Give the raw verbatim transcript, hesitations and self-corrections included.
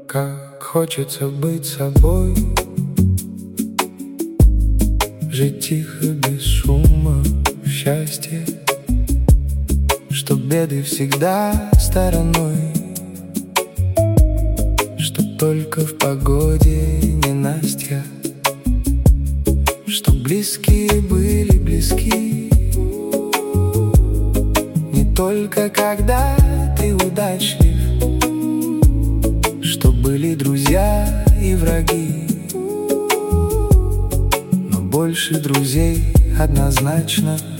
Как хочется быть собой, жить тихо, без шума, в счастье, чтоб беды всегда стороной, чтоб только в погоде ненастья, чтоб близкие были близки, не только когда ты удачлив, что были друзья и враги, но больше друзей однозначно.